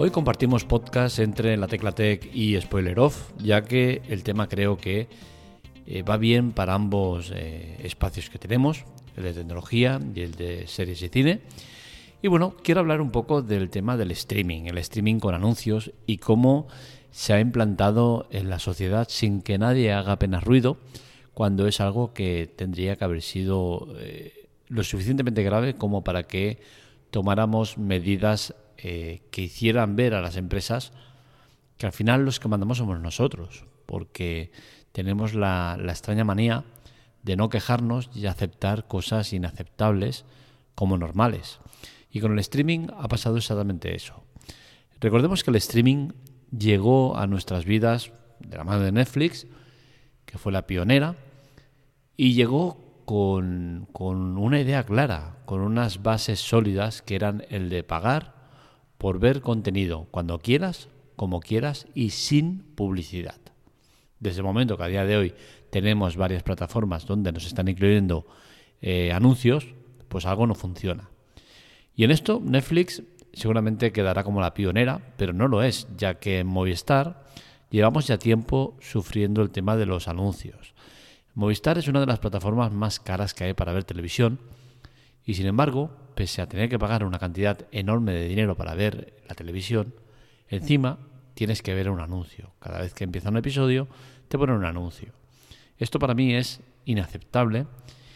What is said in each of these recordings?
Hoy compartimos podcast entre La Tecla Tech y Spoiler Off, ya que el tema creo que va bien para ambos espacios que tenemos, el de tecnología y el de series y cine. Y bueno, quiero hablar un poco del tema del streaming, el streaming con anuncios y cómo se ha implantado en la sociedad sin que nadie haga apenas ruido, cuando es algo que tendría que haber sido lo suficientemente grave como para que tomáramos medidas que hicieran ver a las empresas que al final los que mandamos somos nosotros, porque tenemos la extraña manía de no quejarnos y aceptar cosas inaceptables como normales. Y con el streaming ha pasado exactamente eso. Recordemos que el streaming llegó a nuestras vidas de la mano de Netflix, que fue la pionera, y llegó con una idea clara, con unas bases sólidas que eran el de pagar por ver contenido cuando quieras, como quieras y sin publicidad. Desde el momento que a día de hoy tenemos varias plataformas donde nos están incluyendo anuncios, pues algo no funciona. Y en esto Netflix seguramente quedará como la pionera, pero no lo es, ya que en Movistar llevamos ya tiempo sufriendo el tema de los anuncios. Movistar es una de las plataformas más caras que hay para ver televisión y, sin embargo, pese a tener que pagar una cantidad enorme de dinero para ver la televisión, encima tienes que ver un anuncio. Cada vez que empieza un episodio te ponen un anuncio. Esto para mí es inaceptable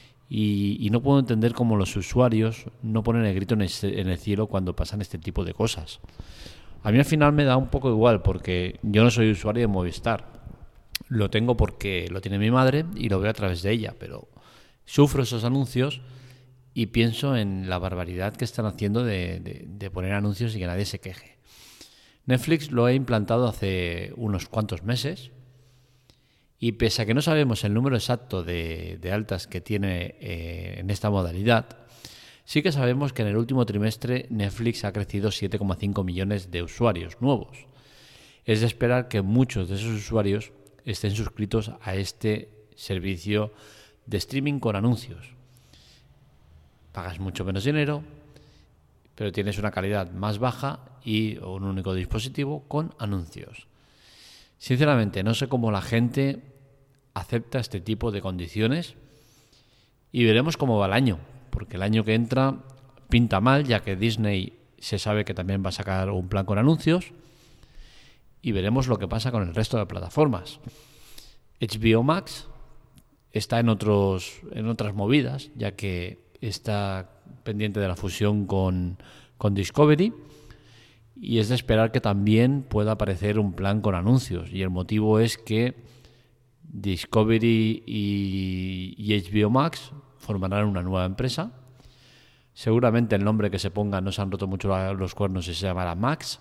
y no puedo entender cómo los usuarios no ponen el grito en el cielo cuando pasan este tipo de cosas. A mí al final me da un poco igual porque yo no soy usuario de Movistar. Lo tengo porque lo tiene mi madre y lo veo a través de ella, pero sufro esos anuncios y pienso en la barbaridad que están haciendo de poner anuncios y que nadie se queje. Netflix lo ha implantado hace unos cuantos meses y pese a que no sabemos el número exacto de altas que tiene en esta modalidad, sí que sabemos que en el último trimestre Netflix ha crecido 7,5 millones de usuarios nuevos. Es de esperar que muchos de esos usuarios estén suscritos a este servicio de streaming con anuncios. Pagas mucho menos dinero, pero tienes una calidad más baja y un único dispositivo con anuncios. Sinceramente, no sé cómo la gente acepta este tipo de condiciones y veremos cómo va el año, porque el año que entra pinta mal, ya que Disney se sabe que también va a sacar un plan con anuncios y veremos lo que pasa con el resto de plataformas. HBO Max está en otras movidas, ya que está pendiente de la fusión con Discovery y es de esperar que también pueda aparecer un plan con anuncios, y el motivo es que Discovery y HBO Max formarán una nueva empresa. Seguramente el nombre que se ponga no se han roto mucho los cuernos y se llamará Max,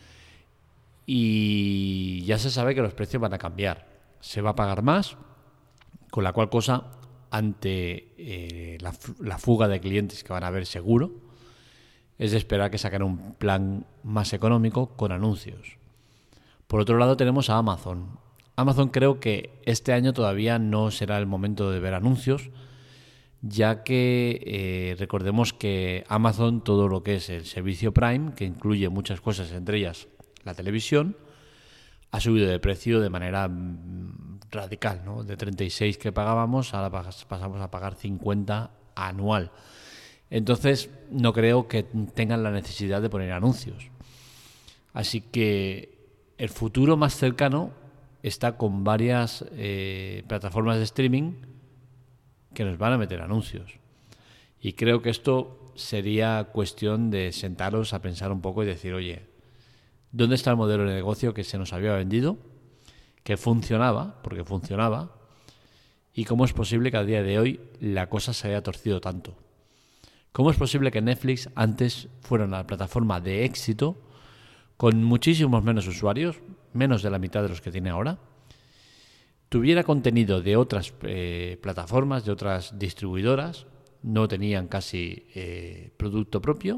y ya se sabe que los precios van a cambiar. Se va a pagar más, con la cual cosa, ante la fuga de clientes que van a haber seguro, es de esperar que saquen un plan más económico con anuncios. Por otro lado tenemos a Amazon. Amazon creo que este año todavía no será el momento de ver anuncios, ya que recordemos que Amazon, todo lo que es el servicio Prime, que incluye muchas cosas, entre ellas la televisión, ha subido de precio de manera radical, ¿no? De 36 que pagábamos, ahora pasamos a pagar 50 anual. Entonces, no creo que tengan la necesidad de poner anuncios. Así que el futuro más cercano está con varias plataformas de streaming que nos van a meter anuncios. Y creo que esto sería cuestión de sentaros a pensar un poco y decir, oye, ¿dónde está el modelo de negocio que se nos había vendido? Que funcionaba, porque funcionaba. ¿Y cómo es posible que a día de hoy la cosa se haya torcido tanto? ¿Cómo es posible que Netflix antes fuera una plataforma de éxito con muchísimos menos usuarios, menos de la mitad de los que tiene ahora, tuviera contenido de otras plataformas, de otras distribuidoras, no tenían casi producto propio,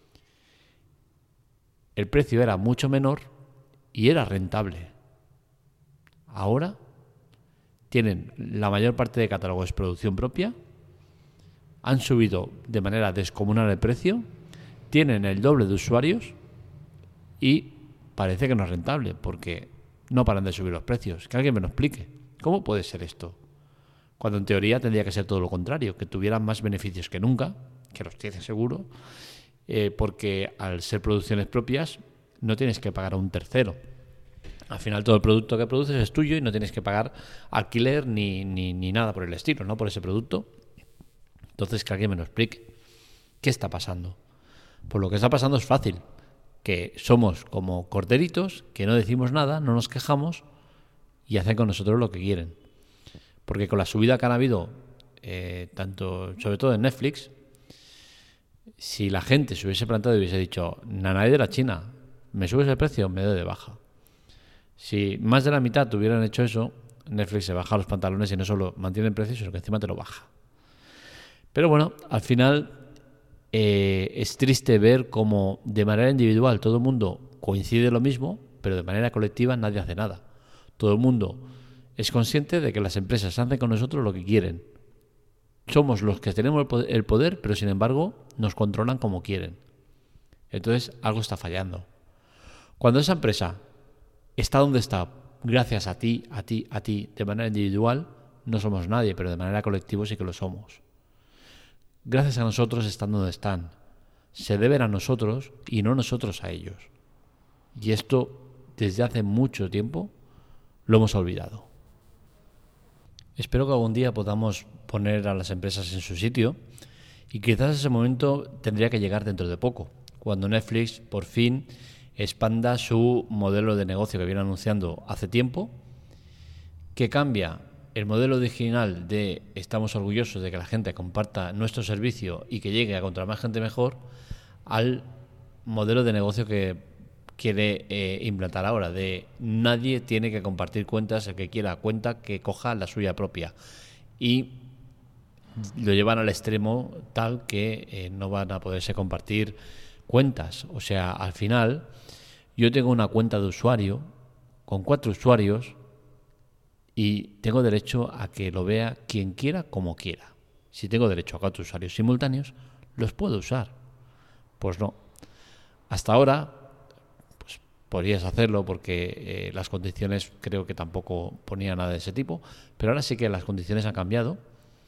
el precio era mucho menor y era rentable? Ahora tienen la mayor parte de catálogo es producción propia, han subido de manera descomunal el precio, tienen el doble de usuarios y parece que no es rentable porque no paran de subir los precios. Que alguien me lo explique. ¿Cómo puede ser esto? Cuando en teoría tendría que ser todo lo contrario, que tuvieran más beneficios que nunca, que los tiene seguro, porque al ser producciones propias no tienes que pagar a un tercero. Al final todo el producto que produces es tuyo y no tienes que pagar alquiler ni nada por el estilo, ¿no? Por ese producto. Entonces que alguien me lo explique. ¿Qué está pasando? Pues lo que está pasando es fácil, que somos como corderitos, que no decimos nada, no nos quejamos y hacen con nosotros lo que quieren. Porque con la subida que han habido, tanto, sobre todo en Netflix, si la gente se hubiese plantado y hubiese dicho, nanay de la China, me subes el precio, me doy de baja. Si más de la mitad hubieran hecho eso, Netflix se baja los pantalones y no solo mantiene el precio, sino que encima te lo baja. Pero bueno, al final es triste ver cómo de manera individual todo el mundo coincide lo mismo, pero de manera colectiva nadie hace nada. Todo el mundo es consciente de que las empresas hacen con nosotros lo que quieren. Somos los que tenemos el poder, pero sin embargo nos controlan como quieren. Entonces algo está fallando. Cuando esa empresa está donde está, gracias a ti, de manera individual, no somos nadie, pero de manera colectiva sí que lo somos. Gracias a nosotros están donde están. Se deben a nosotros y no nosotros a ellos. Y esto, desde hace mucho tiempo, lo hemos olvidado. Espero que algún día podamos poner a las empresas en su sitio y quizás ese momento tendría que llegar dentro de poco, cuando Netflix por fin expanda su modelo de negocio que viene anunciando hace tiempo, que cambia el modelo original de estamos orgullosos de que la gente comparta nuestro servicio y que llegue a contra más gente mejor, al modelo de negocio que quiere implantar ahora, de nadie tiene que compartir cuentas, el que quiera cuenta que coja la suya propia, y lo llevan al extremo tal que no van a poderse compartir cuentas. O sea, al final yo tengo una cuenta de usuario con 4 usuarios y tengo derecho a que lo vea quien quiera como quiera. Si tengo derecho a 4 usuarios simultáneos, los puedo usar. Pues no. Hasta ahora podrías hacerlo porque las condiciones creo que tampoco ponía nada de ese tipo, pero ahora sí que las condiciones han cambiado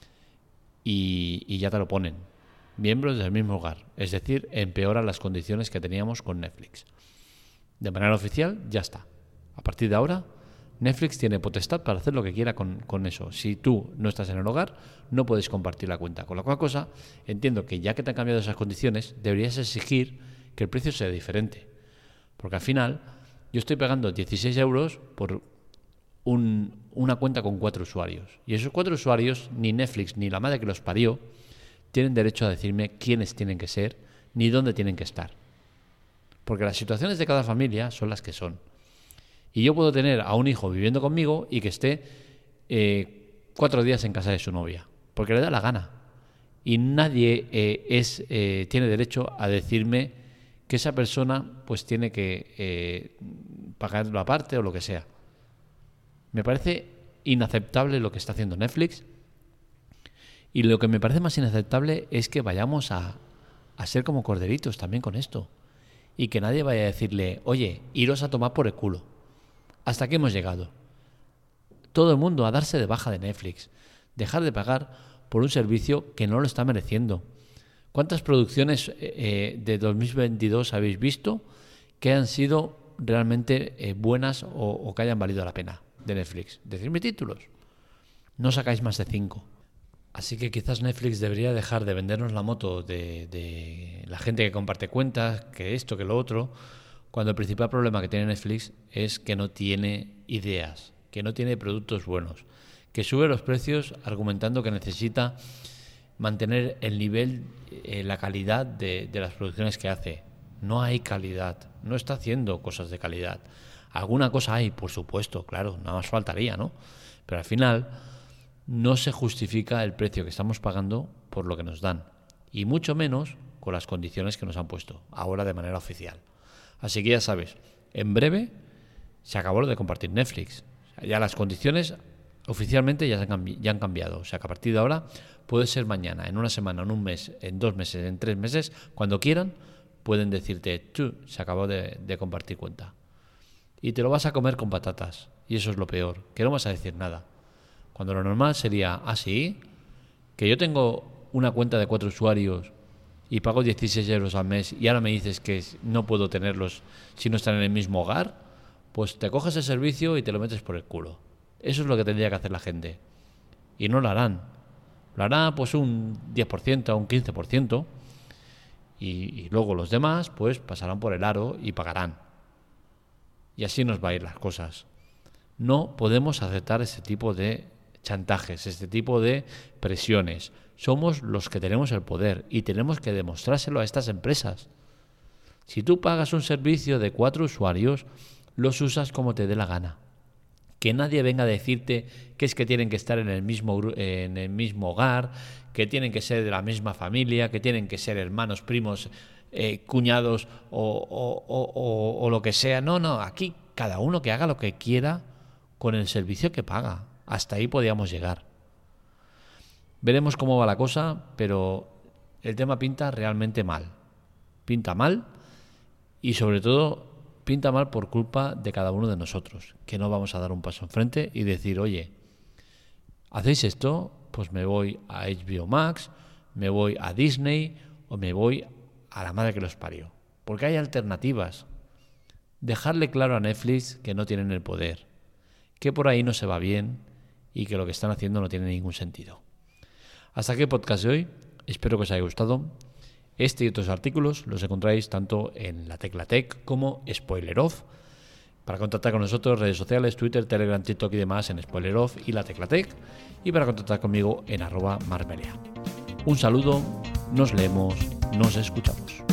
y ya te lo ponen. Miembros del mismo hogar, es decir, empeoran las condiciones que teníamos con Netflix. De manera oficial ya está. A partir de ahora, Netflix tiene potestad para hacer lo que quiera con eso. Si tú no estás en el hogar, no puedes compartir la cuenta. Con la cual cosa, entiendo que ya que te han cambiado esas condiciones, deberías exigir que el precio sea diferente. Porque al final yo estoy pagando 16 euros por una cuenta con 4 usuarios. Y esos 4 usuarios, ni Netflix ni la madre que los parió, tienen derecho a decirme quiénes tienen que ser ni dónde tienen que estar. Porque las situaciones de cada familia son las que son. Y yo puedo tener a un hijo viviendo conmigo y que esté 4 días en casa de su novia, porque le da la gana. Y nadie tiene derecho a decirme que esa persona pues tiene que pagarlo aparte o lo que sea. Me parece inaceptable lo que está haciendo Netflix, y lo que me parece más inaceptable es que vayamos a ser como corderitos también con esto, y que nadie vaya a decirle, oye, iros a tomar por el culo. Hasta aquí hemos llegado. Todo el mundo a darse de baja de Netflix, dejar de pagar por un servicio que no lo está mereciendo. ¿Cuántas producciones de 2022 habéis visto que han sido realmente buenas o que hayan valido la pena de Netflix? Decidme títulos. No sacáis más de 5. Así que quizás Netflix debería dejar de vendernos la moto de la gente que comparte cuentas, que esto, que lo otro, cuando el principal problema que tiene Netflix es que no tiene ideas, que no tiene productos buenos, que sube los precios argumentando que necesita mantener el nivel, la calidad de las producciones que hace. No hay calidad, no está haciendo cosas de calidad. Alguna cosa hay, por supuesto, claro, nada más faltaría, ¿no? Pero al final no se justifica el precio que estamos pagando por lo que nos dan, y mucho menos con las condiciones que nos han puesto, ahora de manera oficial. Así que ya sabes, en breve se acabó lo de compartir Netflix. Ya las condiciones oficialmente ya han cambiado. O sea que a partir de ahora puede ser mañana, en una semana, en un mes, en 2 meses, en 3 meses, cuando quieran, pueden decirte, se acabó de compartir cuenta. Y te lo vas a comer con patatas. Y eso es lo peor, que no vas a decir nada. Cuando lo normal sería, ¿sí? Que yo tengo una cuenta de 4 usuarios y pago 16 euros al mes y ahora me dices que no puedo tenerlos si no están en el mismo hogar, pues te coges el servicio y te lo metes por el culo. Eso es lo que tendría que hacer la gente. Y no lo harán. Lo hará pues un 10%, un 15%, y luego los demás pues pasarán por el aro y pagarán. Y así nos va a ir las cosas. No podemos aceptar este tipo de chantajes, este tipo de presiones. Somos los que tenemos el poder y tenemos que demostrárselo a estas empresas. Si tú pagas un servicio de 4 usuarios, los usas como te dé la gana. Que nadie venga a decirte que es que tienen que estar en el mismo hogar, que tienen que ser de la misma familia, que tienen que ser hermanos, primos, cuñados o lo que sea. No, aquí cada uno que haga lo que quiera con el servicio que paga. Hasta ahí podíamos llegar. Veremos cómo va la cosa, pero el tema pinta realmente mal. Pinta mal y sobre todo pinta mal por culpa de cada uno de nosotros, que no vamos a dar un paso enfrente y decir, oye, ¿hacéis esto? Pues me voy a HBO Max, me voy a Disney o me voy a la madre que los parió. Porque hay alternativas. Dejarle claro a Netflix que no tienen el poder, que por ahí no se va bien y que lo que están haciendo no tiene ningún sentido. Hasta aquí el podcast de hoy. Espero que os haya gustado. Este y otros artículos los encontráis tanto en La Tecla Tech como Spoiler Off. Para contactar con nosotros, redes sociales, Twitter, Telegram, TikTok y demás en Spoiler Off y La Tecla Tech. Y para contactar conmigo en @marmelia. Un saludo, nos leemos, nos escuchamos.